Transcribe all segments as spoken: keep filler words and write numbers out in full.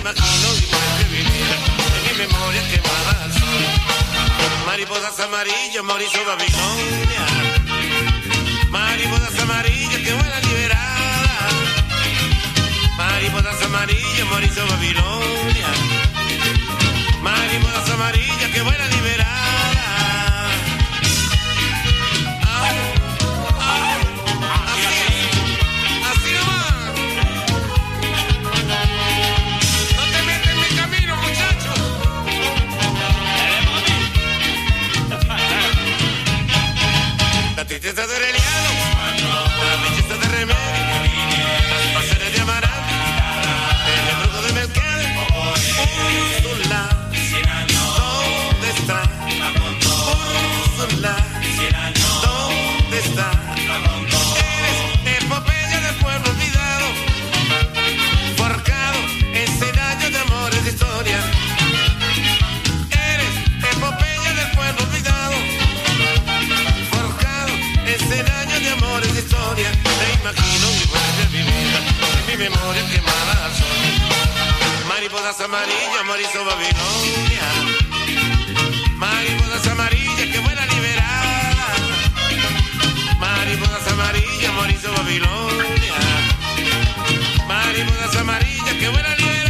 imagino igual que vivir en mi memoria quemada al sol. Mariposas amarillas, Mauricio Babilonia. Mariposas amarillas que vuelan liberadas. Mariposas amarillas, Mauricio Babilonia. Mariposas amarillas que vuelan liberadas. La tristeza de Aureliano, la belleza de Remedio, las pasiones de Amaranto, el embrujo de Melquiades, Úrsula, ¿dónde está? Úrsula, ¿dónde está? Eres epopeya del pueblo olvidado, forjado en cien años de amores de historia. Eres epopeya del pueblo olvidado, cien años de amores de historia. Te imagino igual de vivir en mi memoria quemada al sol. Mariposas amarillas, Mauricio Babilonia. Mariposas amarillas que vuelan liberadas. Mariposas amarillas, Mauricio Babilonia. Mariposas amarillas que vuelan liberadas.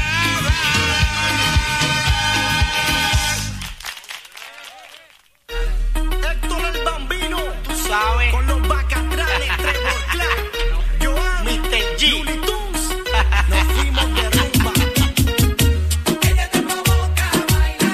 Héctor el Bambino, tú sabes, con los bacatranes, Trevor Clark, Joan, mister G, Looney Tunes, nos fuimos de rumba. Ella te provoca a bailar.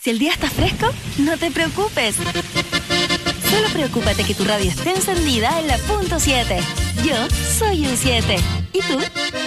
Si el día está fresco, no te preocupes. Solo preocúpate que tu radio esté encendida en la punto siete. Yo soy un siete. ¿Y tú?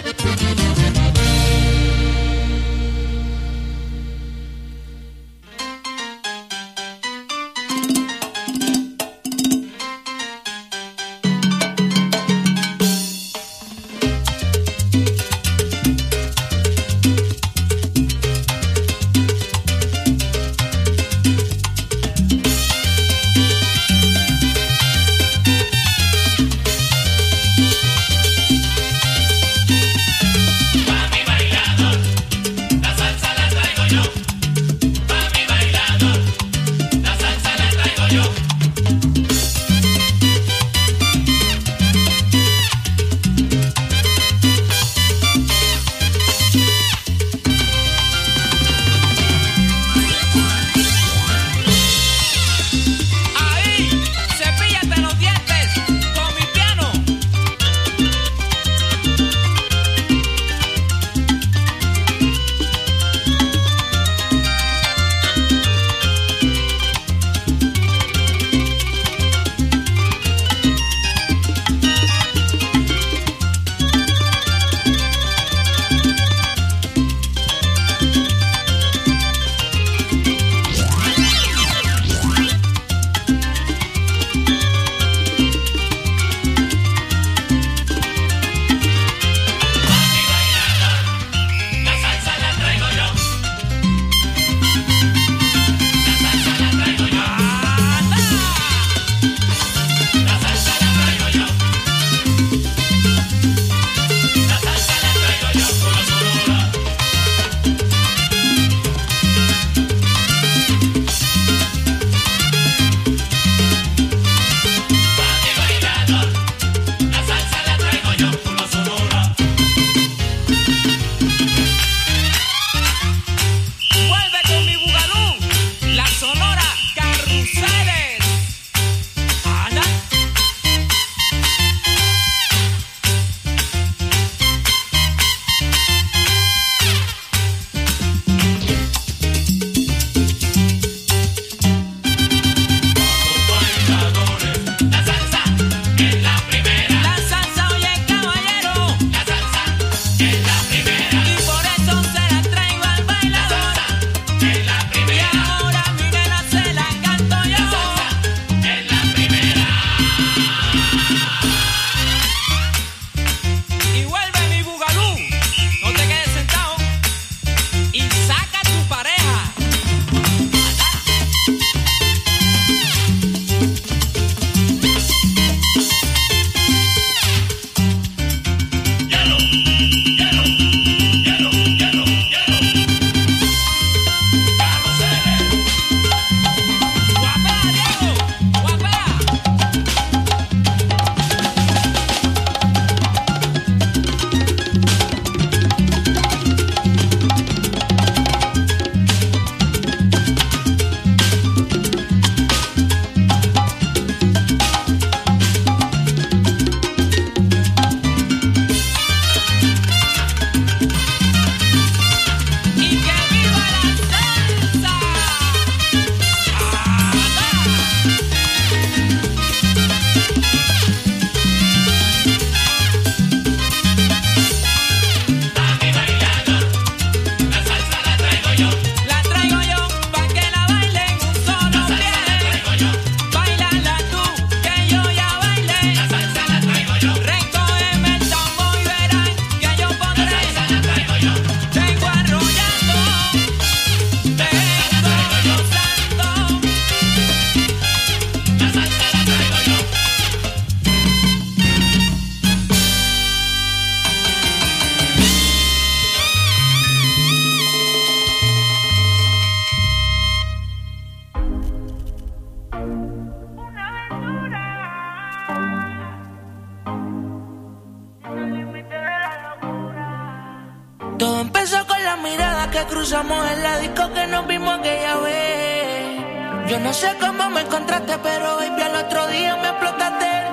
Todo empezó con la mirada que cruzamos en la disco que nos vimos aquella vez. Yo no sé cómo me encontraste, pero baby al otro día me explotaste el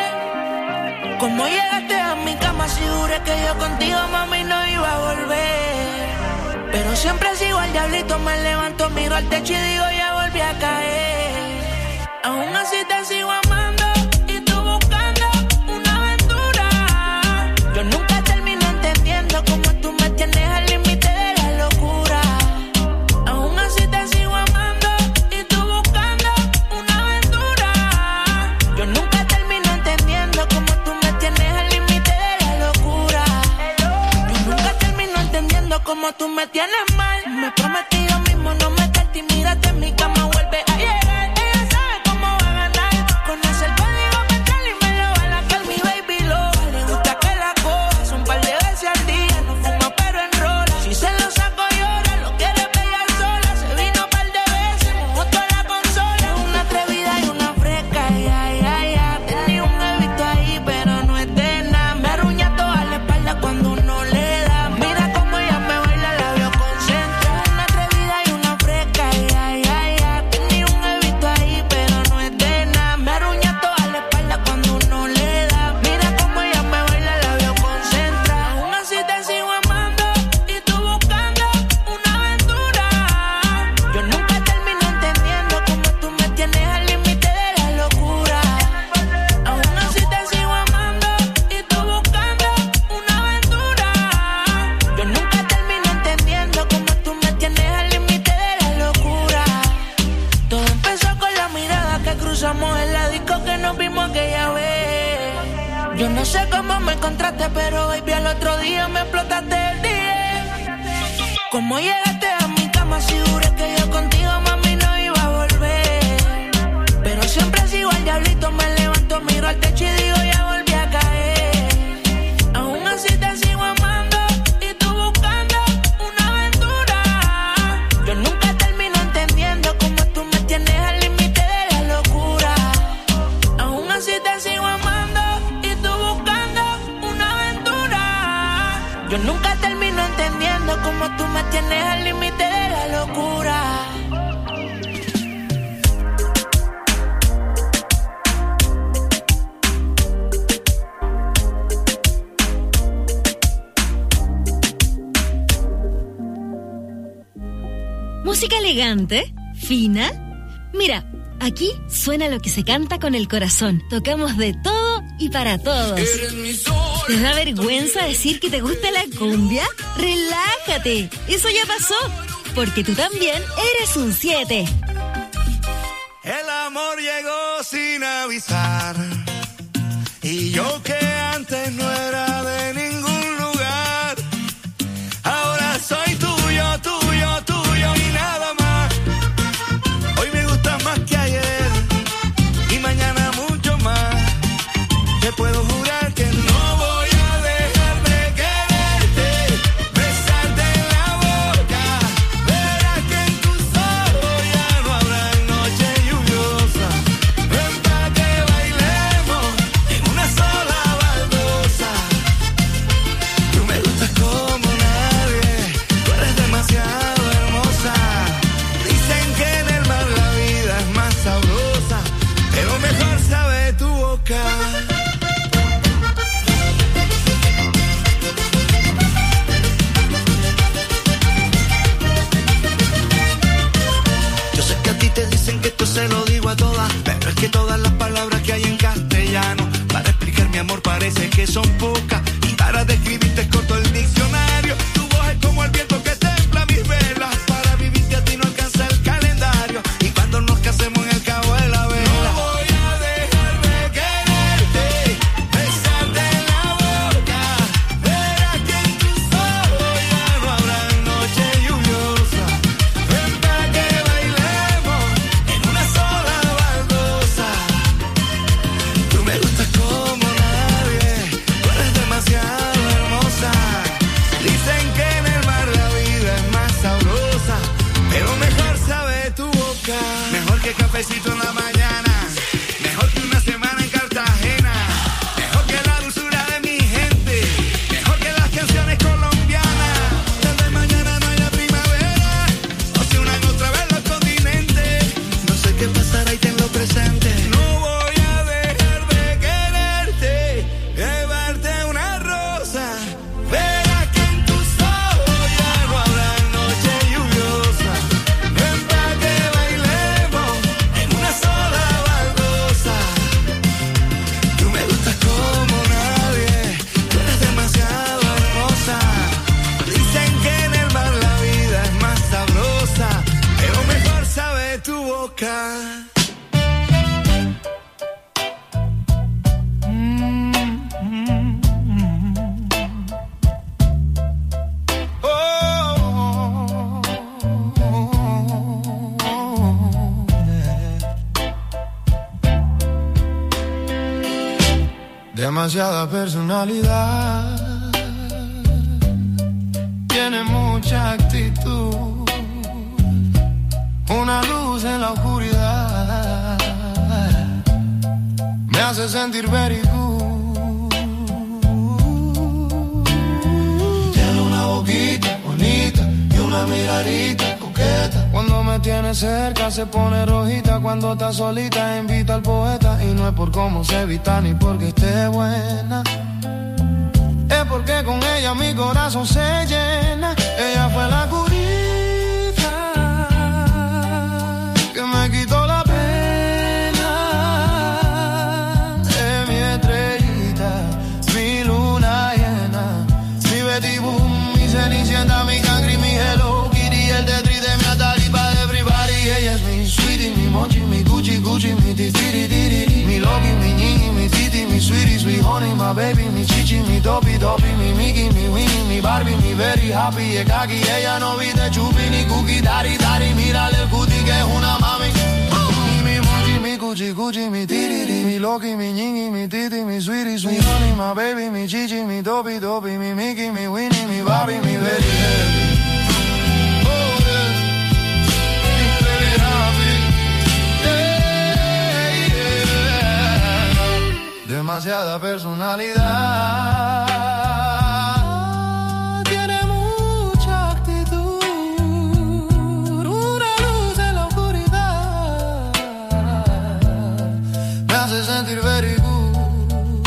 día. ¿Cómo llegaste a mi cama si juré que yo contigo, mami, no iba a volver? Pero siempre sigo al diablito, me levanto, miro al techo y digo ya volví a caer. Aún así te sigo amando y tú buscando una aventura. Yo nunca termino entendiendo cómo tú me tienes al límite de la locura. Aún así te sigo amando y tú buscando una aventura. Yo nunca termino entendiendo cómo tú me tienes al límite de la locura. Yo nunca termino entendiendo cómo tú me tienes mal. Me prometí yo mismo no meterte y mírate en mi cama, vuelve a llegar. Ella sabe cómo va a ganar. Conoce el código mental y me lo va a lacar. Mi baby lo le gusta que la coja un par de veces al día. No fuma pero enrola. Si se lo saco llora, lo quiere pegar sola. Se vino un par de veces, mojó toda la consola. Una atrevida y una fresca, ay, ay, ay, ay. Tenía un evito ahí pero no es de nada. Me arruña toda la espalda cuando uno le da. Mira cómo ella me baila, la veo concentrada. Una atrevida y una fresca, ay, ay, ay, ay. Tenía un evito ahí pero no es de nada. Me arruña toda la espalda cuando uno le da. Mira cómo ella me baila, la veo concentrada. Aún así te sigo amando y tú buscando una aventura. Yo nunca termino entendiendo cómo tú me tienes al límite de la locura. Aún así te sigo amando y tú buscando una aventura. Yo nunca termino entendiendo cómo tú me tienes al límite de la locura. Todo empezó con la mirada que cruzamos en la disco que nos vimos aquella vez. Yo no sé cómo me encontraste, pero baby al otro día me explotaste el día. Cómo llegaste a mi cama, si juré que yo contigo, mami, no iba a volver. Pero siempre sigo al diablito, me levanto, miro al techo y digo ya volví a caer. Aún así te sigo amando y tú buscando una aventura. Yo nunca termino entendiendo cómo tú me tienes al límite de la locura. Aún así te sigo amando y tú buscando una aventura. Yo nunca termino entendiendo cómo tú me tienes al límite de la locura. Música elegante, fina. Mira, aquí suena lo que se canta con el corazón. Tocamos de todo y para todos. ¿Te da vergüenza decir que te gusta la cumbia? Relájate, eso ya pasó, porque tú también eres un siete. El amor llegó sin avisar, y yo que antes no era de ningún lugar, ahora soy tuyo, tuyo, tuyo y nada más. Hoy me gustas más que ayer y mañana mucho más. Te puedo jurar que no voy a dejar de quererte, besarte en la boca. Verás que en tus ojos ya no habrá noche lluviosa. Ven pa' que bailemos en una sola baldosa. Tú me gustas como nadie, tú eres demasiado hermosa. Dicen que en el mar la vida es más sabrosa, pero mejor sabe tu boca. Yo sé que a ti te dicen que esto se lo digo a todas, pero es que todas las palabras que hay en castellano para explicar mi amor parece que son pocas, y para describirte es corto el diccionario. Tu voz es como el viento que templa mis velas, para vivirte a ti no alcanza el calendario, y cuando nos casemos en el cabo de la vela. No voy a dejar de quererte, besarte en la boca. Verás que en tus ojos ya no habrá noche lluviosa. Ven pa' que bailemos en una sola baldosa. Demasiada personalidad, tiene mucha actitud, una luz en la oscuridad, me hace sentir very good. Tiene una boquita bonita y una miradita coqueta. Cuando me tiene cerca se pone rojita, cuando está solita invita al poeta. Y no es por cómo se vista ni porque esté buena, es porque con ella mi corazón se llena. Ella fue la curita que me quitó la pena. Es mi estrellita, mi luna llena, mi Betty Boom, mi Cenicienta, mi Cangri, mi Hello Kitty, el Tetris de mi Atalipa de everybody. Ella es mi sweetie, mi mochi, mi Gucci, Gucci, mi titiri, tiri, mi Loki, mi Ñiñi, mi Titi, mi sweetie, sweet honey, my baby, mi chichi, mi topi, topi, mi Mickey, mi Winnie, mi Barbie, mi very happy, es kaki. Ella no viste chupi ni cookie, dari, dari, mírale el cutie que es una mami. Mi mochi, mi Gucci, Gucci, mi tiri, mi Loki, mi Ñiñi, mi Titi, mi sweetie, sweet honey, my baby, mi chichi, mi topi, topi, mi Mickey, mi Winnie, mi Barbie, mi very happy. Demasiada personalidad, tiene mucha actitud, una luz en la oscuridad, me hace sentir very good.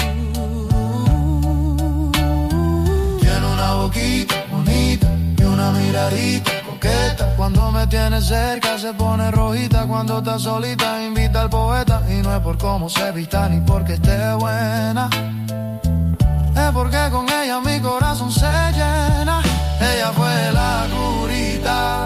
Tiene una boquita bonita y una miradita coqueta. Cuando me tiene cerca se pone rojita, cuando está solita invita al poeta. Y no es por cómo se vista ni porque esté buena, es porque con ella mi corazón se llena. Ella fue la curita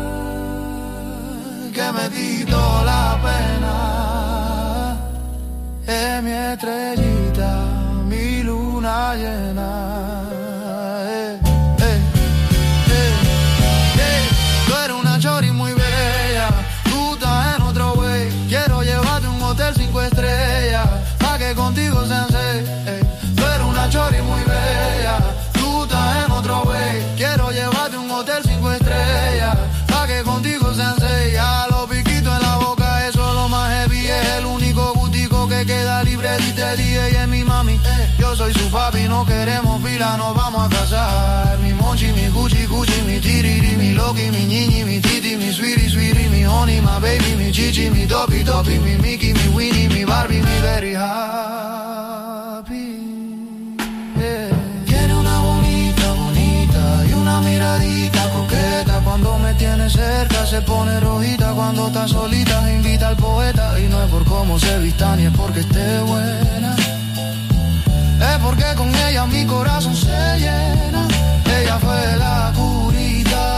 que me quitó la pena. Es mi estrellita, mi luna llena. Eh, eh, eh, eh. Tú eres una chori muy bella, tú estás en otro güey. Quiero llevarte a un hotel cinco estrellas, pa' que contigo sean seis. Eh. Tú eres una chori muy bella, tú estás en otro güey. Quiero llevarte a un hotel cinco estrellas, pa' que contigo sean seis. A los piquitos en la boca, eso es lo más heavy. Es el único gustico que queda libre. Dite día y es mi mami, yo soy su papi. No queremos pila, nos vamos a casar. Mi mochi, mi Gucci, Gucci, mi tiriri, mi Loki, mi Ñiñi, mi Titi, mi sweetie, sweetie, mi honey, my baby, mi chichi, mi topi, topi, mi Mickey, mi Winnie, mi Barbie, mi very happy. Yeah. Tiene una bonita, bonita y una miradita coqueta. Cuando me tiene cerca se pone rojita, cuando está solita invita al poeta. Y no es por cómo se vista ni es porque esté buena, es porque con ella mi corazón se llena. Ella fue la curita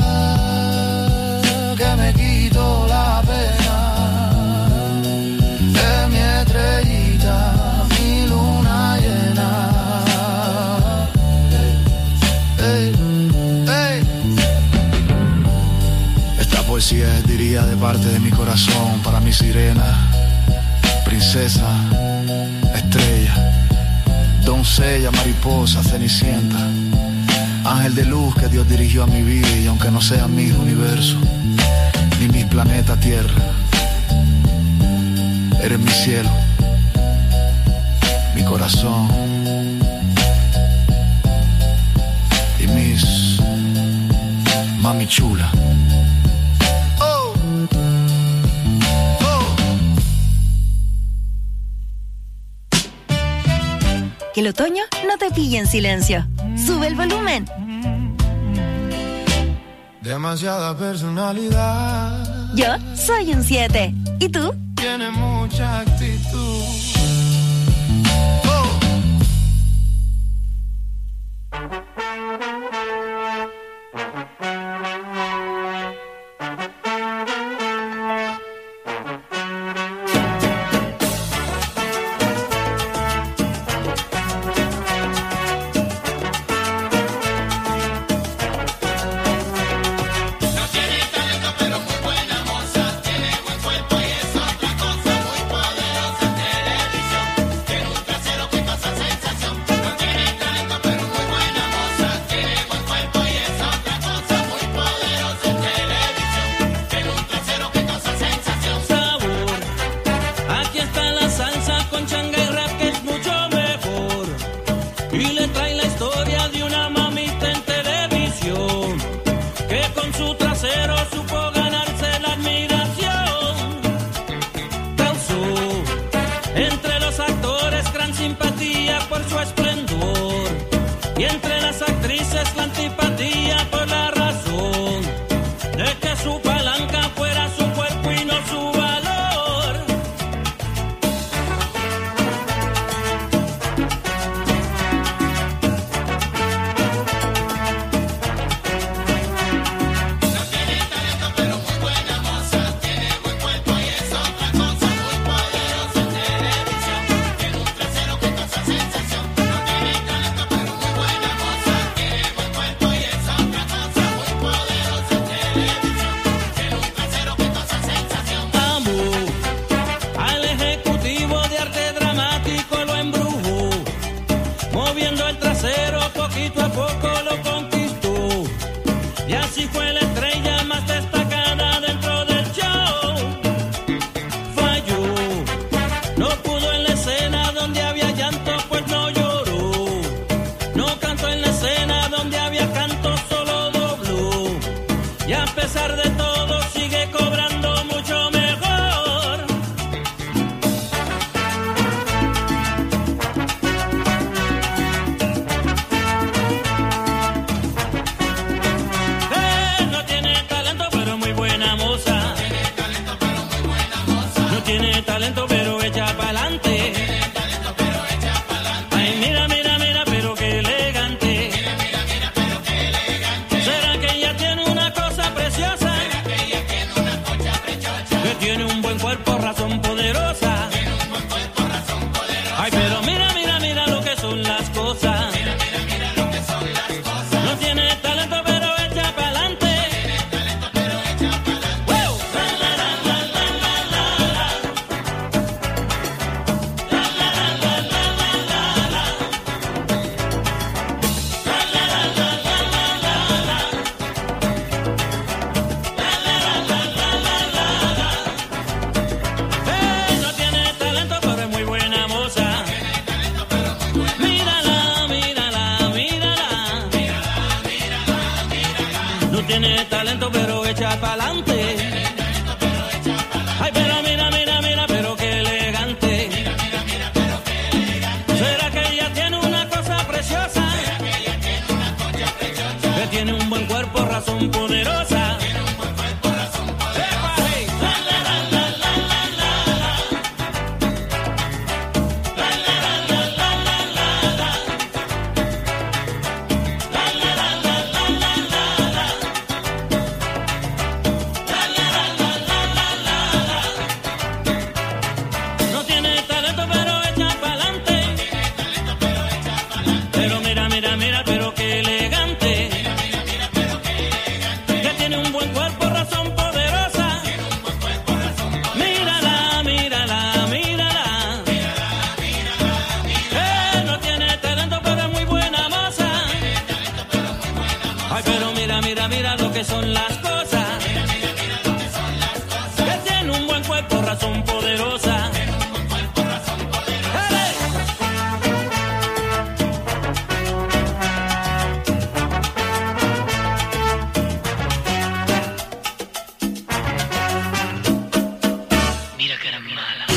que me quitó la pena. Es mi estrellita, mi luna llena. Hey, hey. Esta poesía es, diría, de parte de mi corazón, para mi sirena, princesa, estrella, doncella, mariposa, cenicienta, ángel de luz que Dios dirigió a mi vida. Y aunque no sean mis universos ni mis planetas Tierra, eres mi cielo, mi corazón y mis mami chula. Oh. Oh. Que el otoño no te pille en silencio. Sube el volumen. Demasiada personalidad. Yo soy un siete. ¿Y tú? Tiene mucha actitud. Pero muy buena moza, tiene buen cuerpo y es otra cosa muy poderosa en televisión. su trasero supo ganarse la admiración. Causó entre los actores gran simpatía por su esplendor y entre las actrices la antipatía por la razón de que su palanca fuera su cuerpo y no su valor. No tiene talento pero muy buena moza, tiene buen cuerpo y es otra cosa, muy poderosa en televisión, tiene un trasero que causa sensación. No tiene talento pero muy buena moza, tiene buen cuerpo y es otra cosa, muy poderosa en televisión, tiene un trasero que causa sensación. Amó al ejecutivo de arte dramático, lo embrujó, moviendo el trasero poquito a poco lo conquistó, y así fue la estrella más destacada dentro del show. Falló, no pudo en la escena donde había llanto, pues no lloró, no cantó en la escena donde había canto, solo dobló, y a pesar de todo sigue cobrando mucho mejor. Eh, no tiene talento pero muy buena moza, no tiene talento pero echa pa'lante. Ay, mira, mira, mira, pero qué elegante. ¿Será que ella tiene una cosa preciosa? Que tiene un buen cuerpo, razón poderosa. Ay, pero mira, mira, mira lo que son las cosas. No tiene talento pero echa pa'lante. ¡Wow! La, la, la, la, la, la, la, la. La, la, la, la, la, la, la, la. La, la, la, la, la, la, la, la. La, la, la, la, la, la, la, la. Eh, no tiene talento pero es muy buena moza. Mírala, mírala, mírala. No tiene talento pero echa pa'lante. Ay, pero mira, mira, mira, pero qué elegante. ¿Será que ella tiene una cosa preciosa? Que tiene un buen cuerpo, razón poderosa. ¡Epa! La, la, la, la, la, la, la, la. La, la, la, la, la, la, la, la. La, la, la, la, la, la, la, la. La, la, la, la, la, la, la, la. No tiene talento pero echa pa'lante. Pero mira, mira, mira, pero qué elegante. Que tiene un buen cuerpo, razón poderosa. Mírala, mírala, mírala. Eh, no tiene talento pero es muy buena moza. Ay, pero mira, mira, mira lo que son las cosas. Que tiene un buen cuerpo, razón poderosa. ¡Ele! Mira que era mala.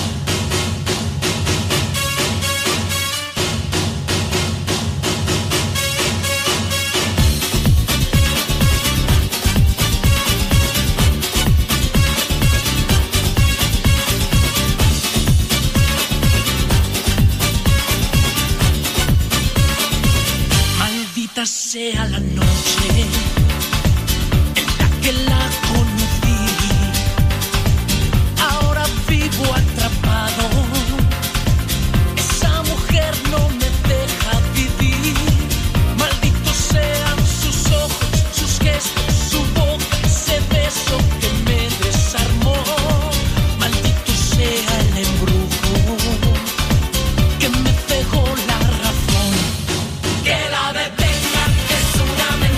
Maldita sea la noche en la que la conocí. Ahora vivo atrapado. Esa mujer no me deja vivir. Malditos sean sus ojos, sus gestos, su boca, ese beso que me desarmó. Maldito sea el embrujo que me cegó la razón. Que la detengan, es una mentira.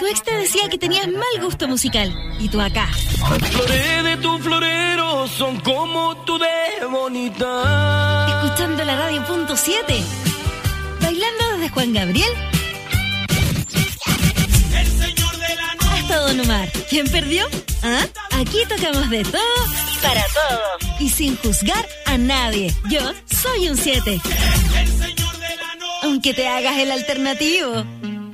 ex te decía que tenías mal gusto musical. Y tú acá. Las flores de tu florero son como tú de bonita. Escuchando la radio punto siete. Bailando desde Juan Gabriel El señor de la noche. hasta Don Omar. ¿Quién perdió? ¿Ah? Aquí tocamos de todo y para todos. Y sin juzgar a nadie. Yo soy un siete. El señor de la noche. Aunque te hagas el alternativo.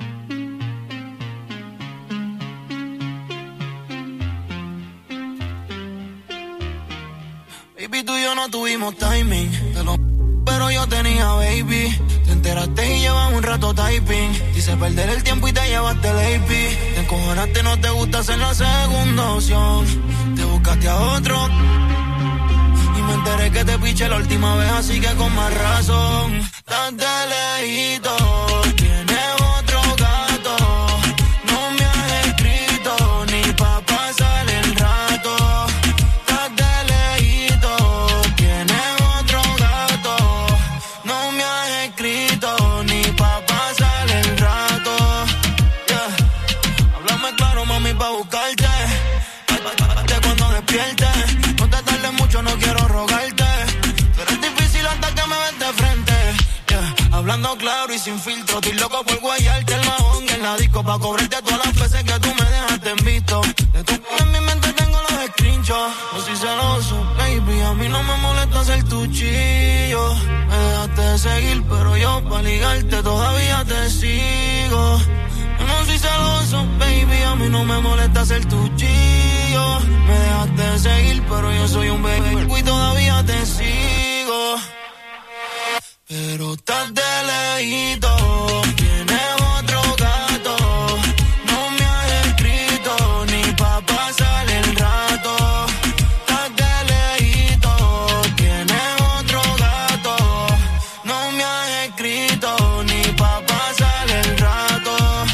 Baby, tú y yo no tuvimos timing, te lo pero yo tenía baby. Te enteraste y llevas un rato typing. Dice perder el tiempo y te llevaste el A P. Te encojonaste, no te gusta ser la segunda opción. Te buscaste a otro y me enteré que te piché la última vez, así que con más razón. Estás de lejito, tienes otro gato. No me has escrito ni pa' pasar el rato. Estás de lejito, tienes otro gato. No me has escrito ni pa' pasar el rato. Yeah. Háblame claro, mami, pa' buscarte. Hazte cuando despiertes. No te tardes mucho, no quiero rogarte. Tú eres difícil hasta que me ves de frente. Yeah. Hablando claro y sin filtro. Estoy loco por guayarte el mahón en la disco. Pa' cobrarte todas las veces que tú me dejaste en visto. De tu en mi mente tengo los screenshots. No soy celoso, baby. A mí no me molesta ser tu chillo. Me dejaste de seguir, pero yo pa' ligarte todavía te sigo. Yo no soy celoso, baby. A mí no me molesta ser tu chillo. Me dejaste de seguir, pero yo soy un bebé y todavía te sigo. Pero estás de lejito, tienes otro gato. No me has escrito ni pa' pasar el rato. Estás de lejito, tienes otro gato. No me has escrito ni pa' pasar el rato.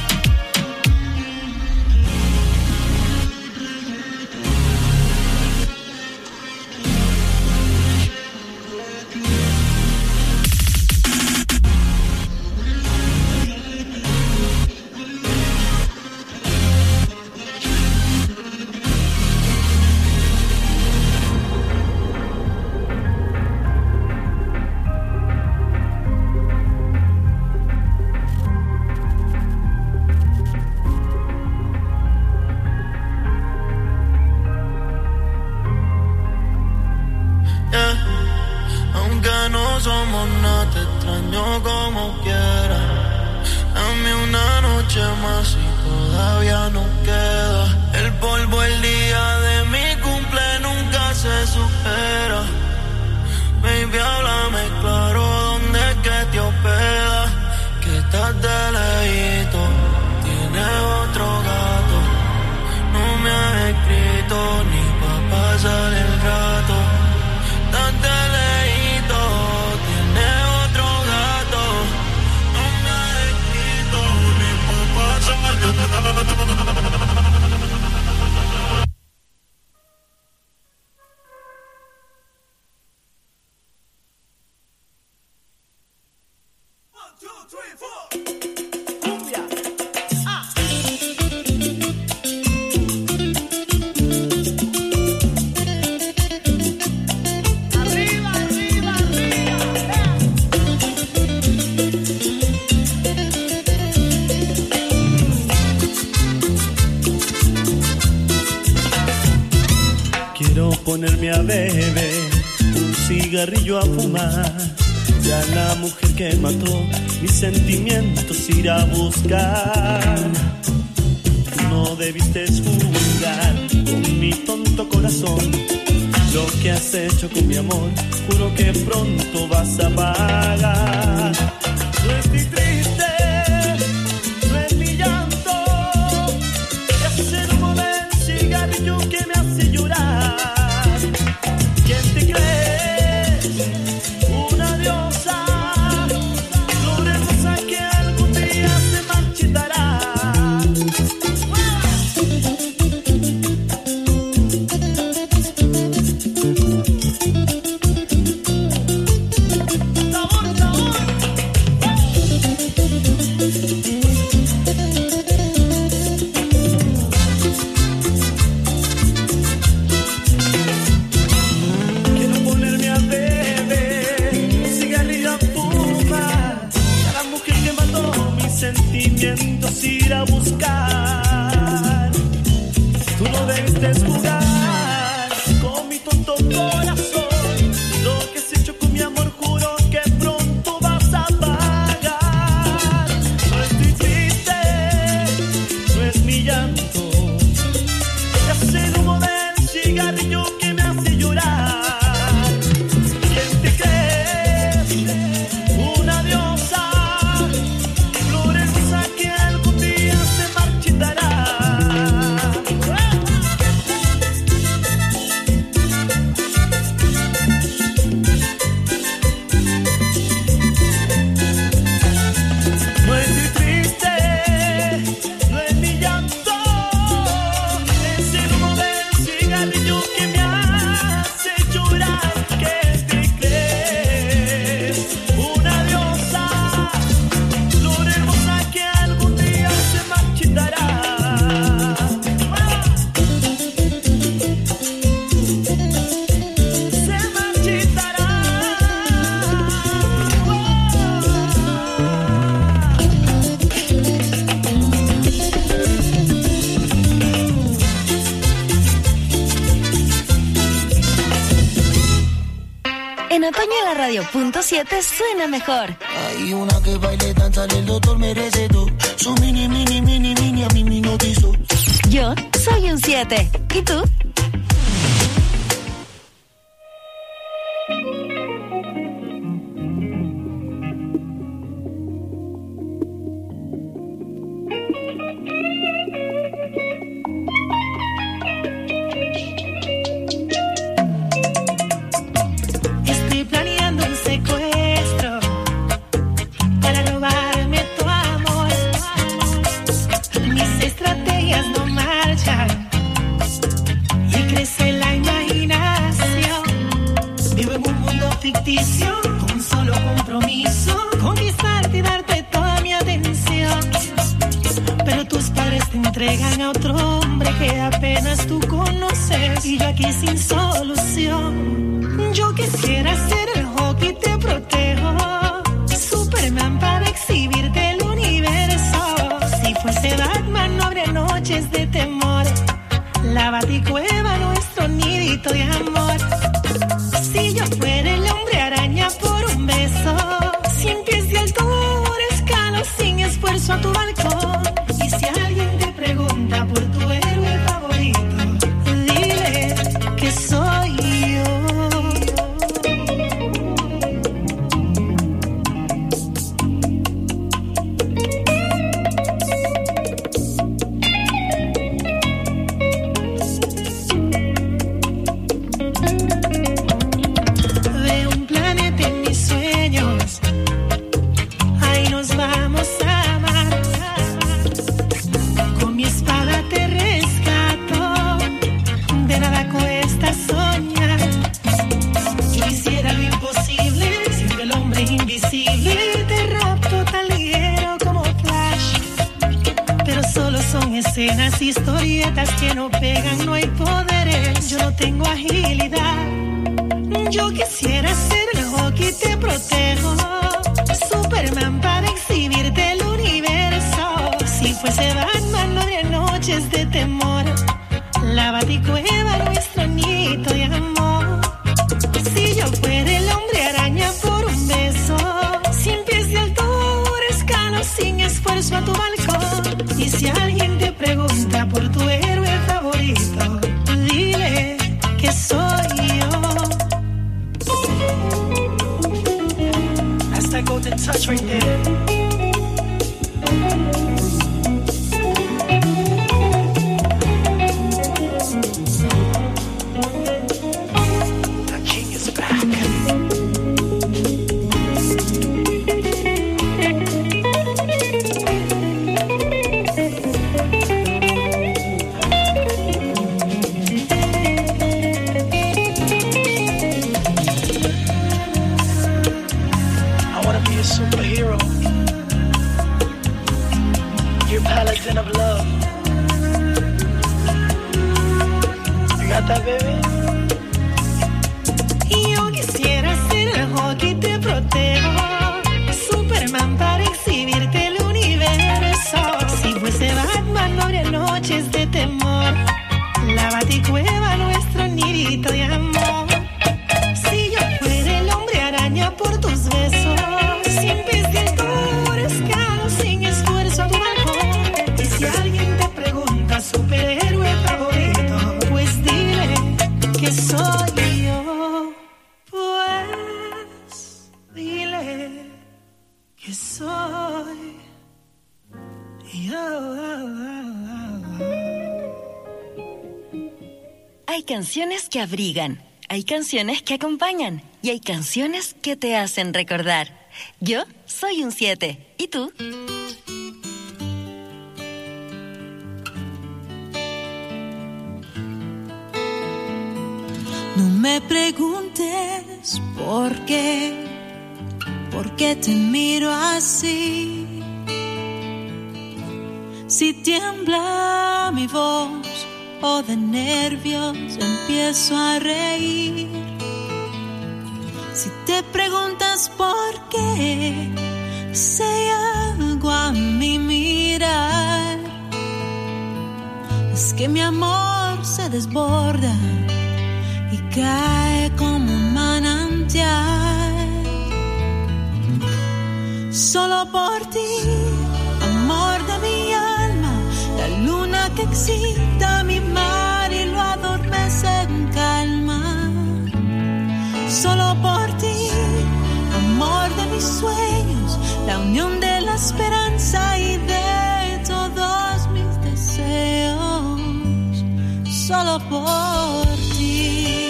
Aunque no somos nada, te extraño como quiera. Dame una noche más y todavía no queda. El polvo el día de mi cumple nunca se supera. Baby, háblame claro, ¿dónde es que te hospeda? Que estás de lejito, tienes otro gato. No me has escrito ni pa' pasar el rato. Estás de lejito, tienes otro gato. No me has escrito ni pa' pasar el rato. Ponerme a beber, un cigarrillo a fumar, ya la mujer que mató mis sentimientos ir a buscar. No debiste jugar con mi tonto corazón, lo que has hecho con mi amor, juro que pronto vas a pagar. No estoy triste, no es mi llanto, es el humo del cigarrillo que me hace llorar. ¿Quién te crees? Una diosa, flor hermosa que algún día se marchitará. Sabor, sabor. sentimientos ir a buscar. Tú no debes jugar con mi tonto corazón. Lo que has hecho con mi amor juro que pronto vas a pagar. No estoy triste, no es mi llanto, es el humo del cigarrillo que me hace llorar. ¿Quién te crees? Una diosa, floresa que algún día se marchitará. No estoy triste, no es mi llanto, es el humo del cigarrillo que me hace llorar. ¿Qué te crees? Una diosa, flor hermosa que algún día se marchitará. Se marchitará. En otoño la radio punto siete suena mejor. Hay una que baile, danza, el doctor me recetó. Su mini, mini, mini, mini, a mí me hipnotizó. Yo soy un siete. ¿Y tú? Estoy planeando un secuestro para robarme tu amor. Mis estrategias no marchan y crece la imaginación. Vivo en un mundo ficticio con un solo compromiso: conquistarte y darte toda mi atención. Pero tus padres te entregan a otro hombre que apenas tú conoces, y yo aquí sin solución. Yo quisiera ser el Hulk y te protejo, Superman para exhibirte el universo. Si fuese Batman no habría noches de temor, la Baticueva nuestro nidito de amor. Si yo fuera el hombre araña por un beso, cien pies de altura escalo sin esfuerzo a tu balcón. Y si alguien te pregunta por tu héroe favorito, dile que soy yo. Veo un planeta en mis sueños, ahí nos vamos a amar. Con mi espada te rescato, de nada cuesta soñar. Yo hiciera lo imposible, siendo el hombre invisible. Te rapto tan ligero como Flash, pero solo son escenas, historietas que no pegan, no hay poderes. Yo no tengo agilidad. Yo quisiera ser el Hulk y te protejo, Superman para exhibirte el universo. Si fuese Batman no habría noches de temor, la Baticueva nuestro nidito de amor. Si yo fuera el hombre araña por un beso, cien pies de altura escalo sin esfuerzo a tu balcón. Y si alguien te pregunta por tu héroe favorito, dile que soy yo. That's that golden touch right there. The king is back. I wanna be a superhero. que soy yo. Hay canciones que abrigan, hay canciones que acompañan y hay canciones que te hacen recordar. Yo soy un siete. ¿Y tú? No me preguntes por qué, por qué te miro así. Si tiembla mi voz o de nervios empiezo a reír. Si te preguntas por qué, si hay algo a mi mirar, es que mi amor se desborda y cae como un manantial. Solo por ti, amor de mi alma, la luna que excita mi mar y lo adormece en calma. Solo por ti, amor de mis sueños, la unión de la esperanza y de todos mis deseos. Solo por ti.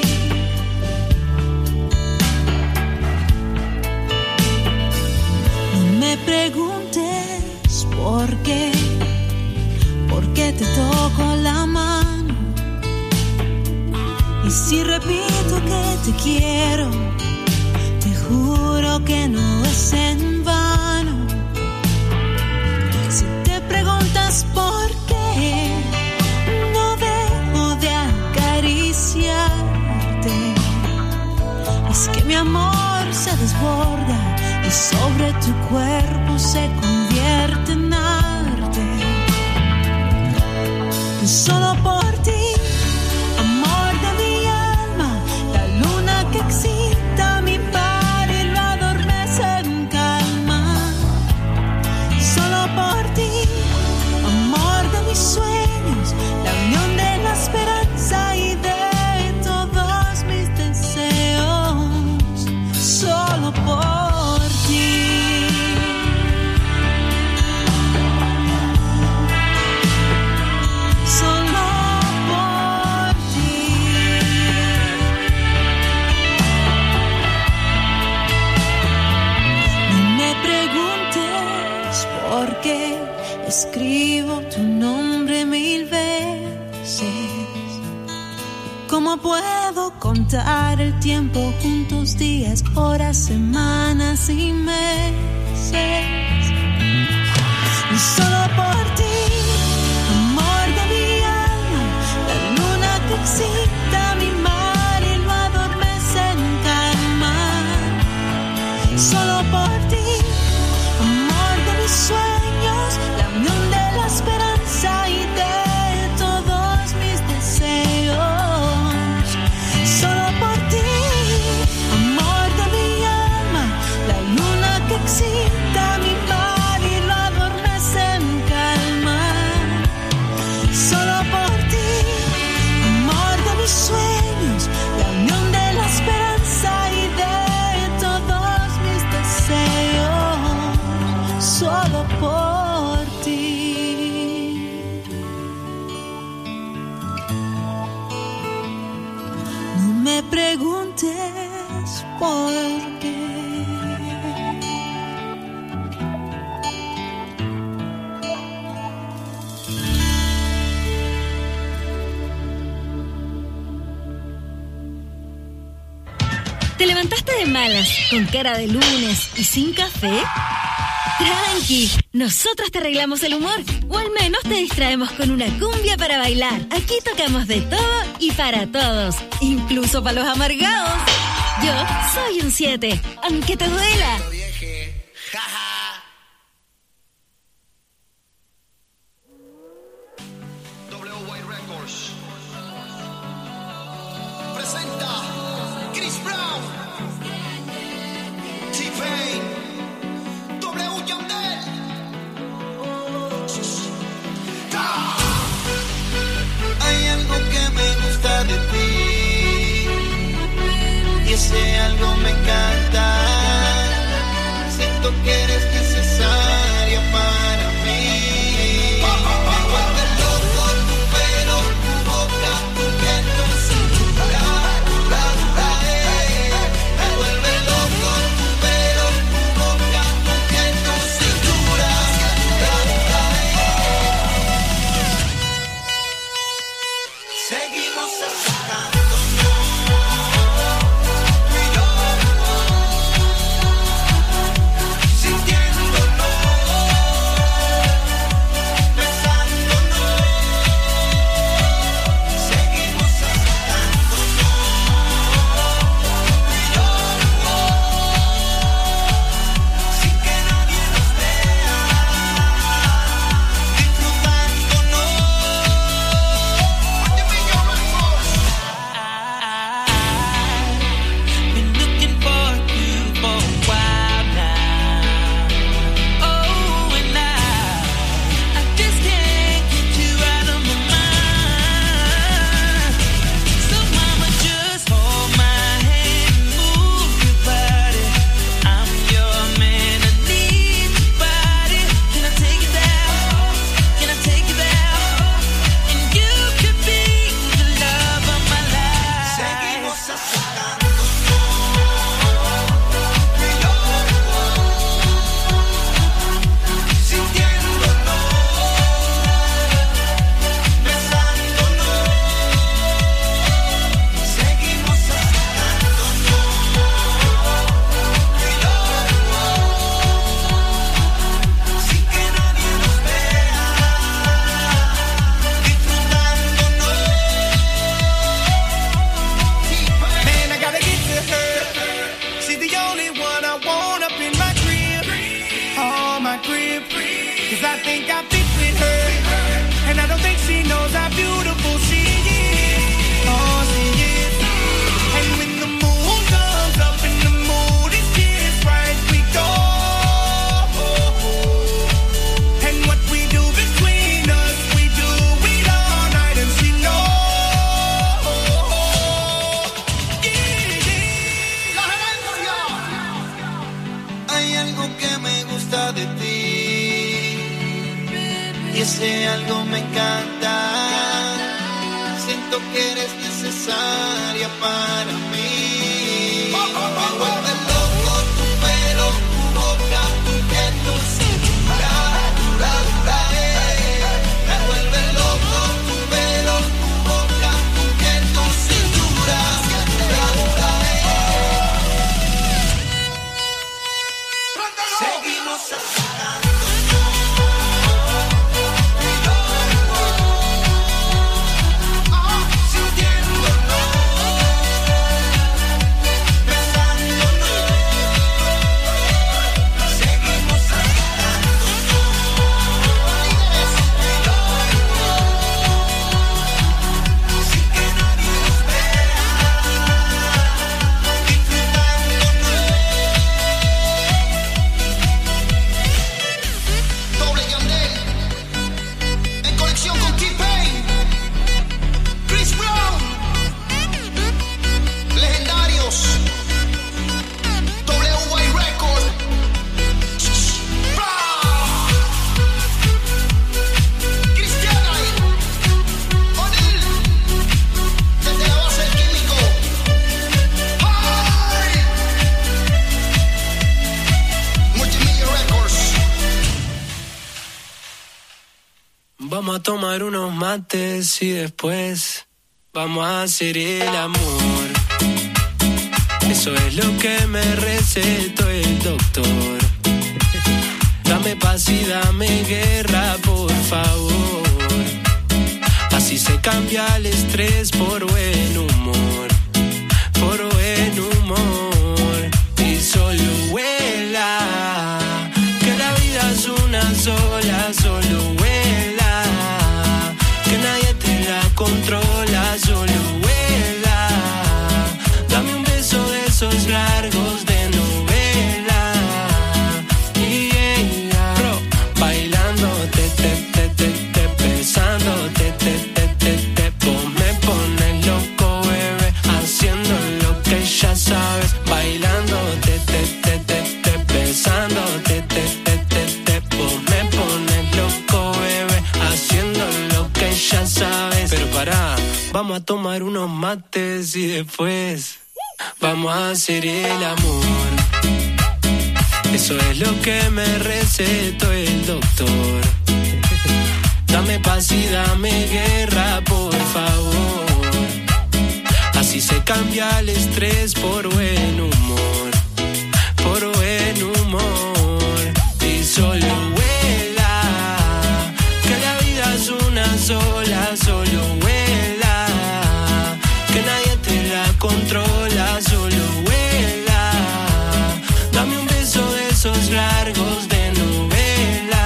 No me preguntes por qué, por qué te toco la mano. Y si repito que te quiero, te juro que no es en vano. Si te preguntas por qué, no dejo de acariciarte. Es que mi amor se desborda y sobre tu cuerpo se convierte en arte. Solo por ti, que excita mi mar y lo adormece en calma. Solo por ti, amor de mis sueños, la unión de la esperanza y de todos mis deseos. Solo por ti. Solo por ti. Porque escribo tu nombre mil veces. ¿Cómo puedo contar el tiempo juntos, días, horas, semanas y meses? Y solo por ti, amor de mi alma, la luna que excita mi mar y lo adormece en calma. Solo por ti, mis sueños, la unión de la esperanza y de todos mis deseos. Solo por ti, amor de mi alma, la luna que excita mi mar y lo adormece en calma. Solo por ti, amor de mis sueños, la unión de la esperanza y de todos mis deseos. Solo por ti. No me preguntes por qué. ¿Te levantaste de malas, con cara de lunes y sin café? Tranqui, nosotros te arreglamos el humor, o al menos te distraemos con una cumbia para bailar. Aquí tocamos de todo y para todos, incluso para los amargados. Yo soy un siete, aunque te duela. Ese algo me encanta. Siento que eres mi set free. Cause I think I've been with her, and I don't think she knows how beautiful she is. Oh, she is. And when the moon comes up and the mood is just right, we go. And what we do between us, we do it all night, and she knows. Hay algo que me gusta de ti, y ese algo me encanta. Siento que eres necesaria para mí. Me vuelve loco tu pelo, tu boca, tu piel, tu cintura, dura, dura, eh. Me vuelve loco tu pelo, tu boca, tu piel, tu cintura, dura, dura, eh. Seguimos separando. Vamos a tomar unos mates y después vamos a hacer el amor. Eso es lo que me recetó el doctor. Dame paz y dame guerra, por favor. Así se cambia el estrés por buen humor, por buen humor. Y solo vuela, que la vida es una sola, solo vuela. Que nadie te la controla, solo vuela. Dame un beso de esos largos de novela. Y ella, bro, bailando, te, te, te, te, te, besando, te, te, te, te, te, vos me pones loco, bebé, haciendo lo que ya sabes. Bailando, te, te, te, te, te, besando, te, te, te, te, te, vos me pones loco, bebé, haciendo lo que ya sabes. Pero pará, vamos a tomar unos mates y después vamos a hacer el amor. Eso es lo que me recetó el doctor. Dame paz y dame guerra, por favor. Así se cambia el estrés por buen humor, por buen humor. Y solo vuela, que la vida es una sola, solo vuela. Que nadie te la controla, solo vuela. Dame un beso de esos largos de novela.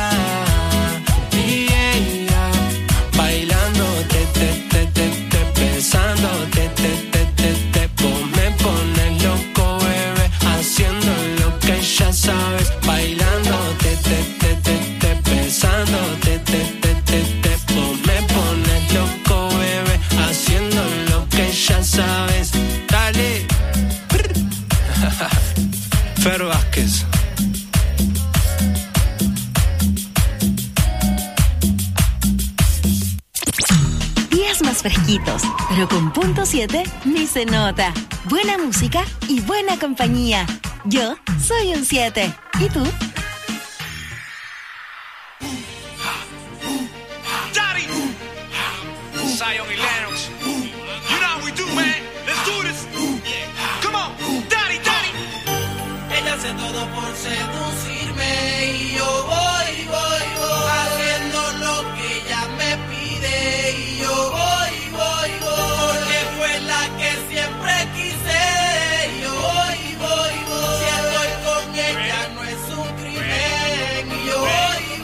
Y ella, bailando, te, te, te, te, te, besando, te, te, te, te, te, vos me pones loco, bebé, haciendo lo que ya sabes. Bailando, te, te, te, te, te, besando, te, te, te, te, te, vos me pones loco, bebé, haciendo lo que ya sabes. Dale. Fer Vázquez. Días más fresquitos, pero con punto siete ni se nota. Buena música y buena compañía. Yo soy un siete. ¿Y tú? Daddy, Zion y Lennox. You know how we do, man. Let's do this. Come on, Daddy, Daddy. Ella hace todo por seducirme y yo voy, voy, voy haciendo lo que ella me pide y yo voy, voy, voy porque fue la que siempre quise y yo voy, voy, voy si estoy con ella no es un crimen y yo voy,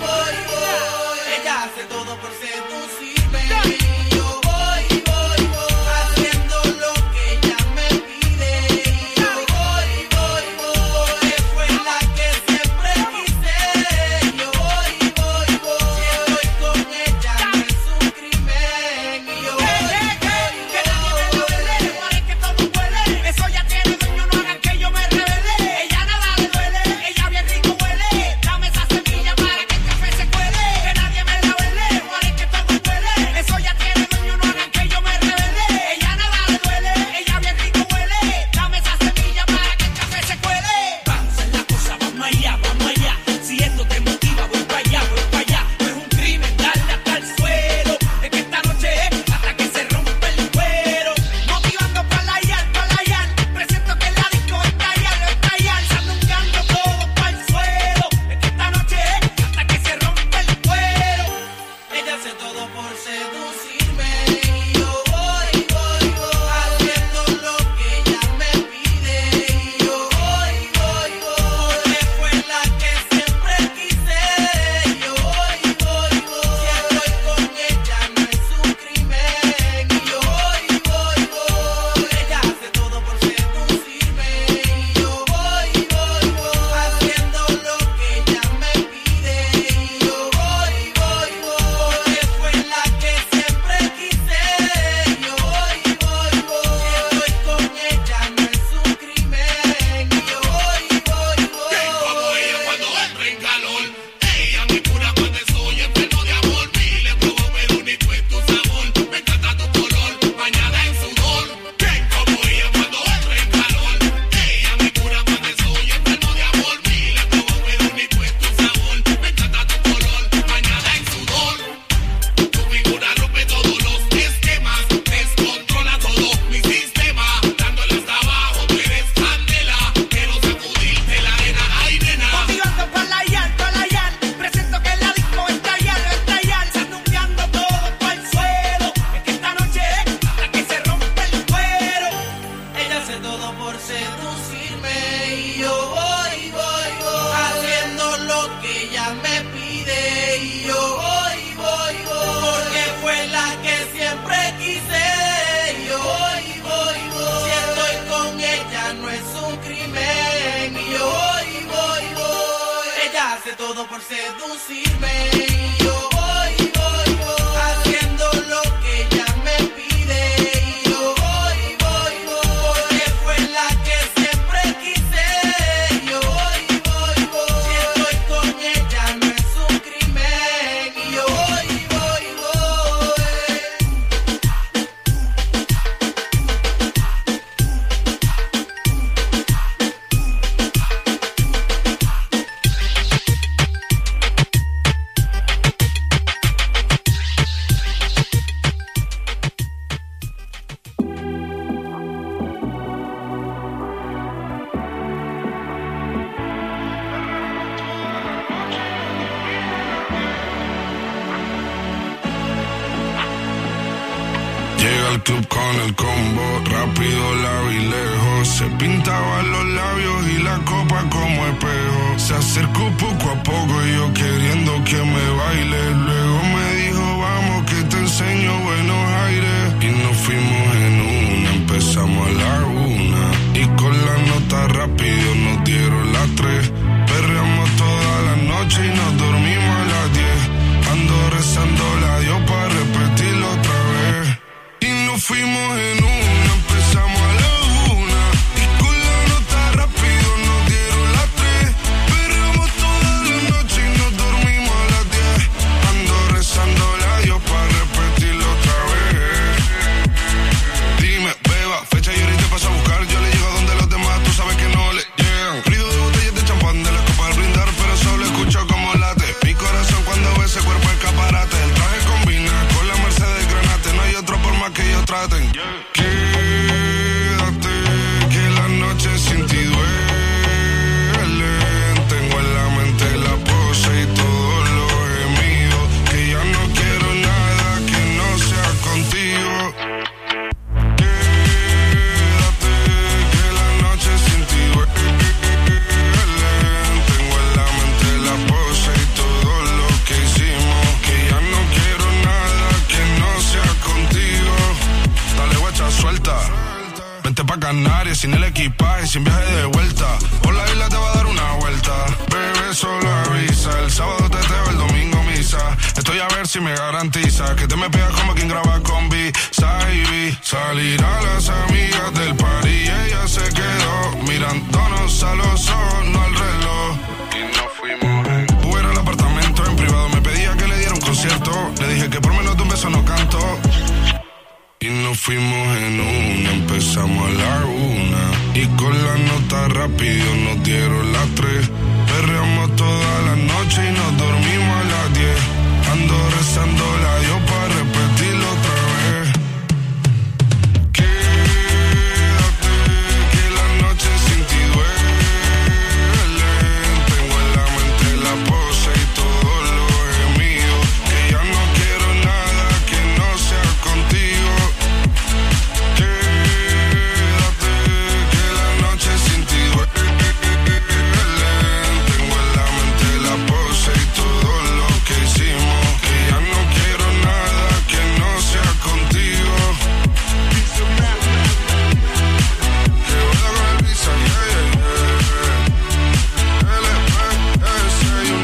me pide y yo voy, voy, voy. Porque fue la que siempre quise y yo voy, voy, voy. Si estoy con ella no es un crimen y yo voy, voy, voy. Ella hace todo por seducirme y yo voy, voy, voy. Haciendo lo que ella me pide y yo voy, voy, voy. Porque fue la que siempre quise y yo voy, voy, voy. Si estoy con ella no es un crimen y yo voy, voy, voy. Llega al club con el combo, rápido, largo y lejos. Se pintaba los labios y la copa como espejo. Se acercó poco a poco y yo queriendo que me baile. Luego me dijo, vamos que te enseño buenos aires. Y nos fuimos en una, empezamos a la una. Y con la nota rápido nos dieron las tres. Perreamos toda la noche y nos dormimos a las diez. Ando rezando la Dios para repetirlo otra vez. Y nos fuimos en una, empezamos a la una. Y con la nota rápido nos dieron las tres. Perreamos toda la noche y nos dormimos a las diez. Ando rezando la Dios para repetirlo otra vez. Dime, beba, fecha y ahorita paso a buscar. Yo le llego donde los demás, tú sabes que no le llegan. Ruido de botellas de champán, de la copa al brindar, pero solo escucho como late. Mi corazón cuando ve ese cuerpo escaparate. El traje combina con la Mercedes Granate. No hay otro por más que ellos traten. Quédate, que la noche sin ti duele. Tengo en la mente la pose y todo lo gemido. Que ya no quiero nada que no sea contigo. Quédate, que la noche sin ti duele. Tengo en la mente la pose y todo lo que hicimos. Que ya no quiero nada que no sea contigo. Dale guacha, suelta. Vente pa' Canarias sin el equipaje, sin viaje de vuelta. Por la isla te va a dar una vuelta. Bebé, solo avisa. El sábado te teo, el domingo misa. Estoy a ver si me garantiza que te me pegas como quien graba con B. Saibi. Salir a las amigas del party y ella se quedó mirándonos a los ojos, no al reloj. Y nos fuimos en Uber al apartamento en privado. Me pedía que le diera un concierto. Le dije que por menos de un beso no canto. Y nos fuimos en una, empezamos a la una. Y con la nota rápido nos dieron las tres. Perreamos toda la noche y nos dormimos a las diez. Ando rezando la Dios para repetirlo otra vez. Quédate, que la noche sin ti duele. Tengo en la mente la pose y todo lo gemido. Que ya no quiero nada que no sea contigo. Quédate, que la noche sin ti duele. Tengo en la mente la pose y todo lo que hicimos. Que ya no quiero nada que no sea contigo. Que vuelva con el visa, yeah, yeah, yeah. L P S, you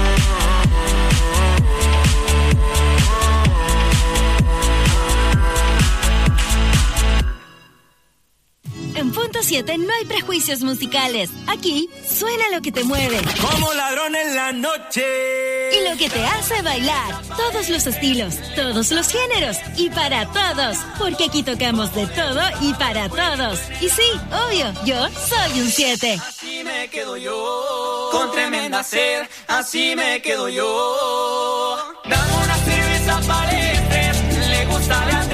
know. En Punto siete no hay prejuicios musicales. Aquí suena lo que te mueve. Como ladrón en la noche. Y lo que te hace bailar. Todos los estilos, todos los géneros y para todos. Porque aquí tocamos de todo y para todos. Y sí, obvio, yo soy un siete. Así me quedo yo, con tremenda sed, así me quedo yo. Dame una cerveza para el estrés, le gusta la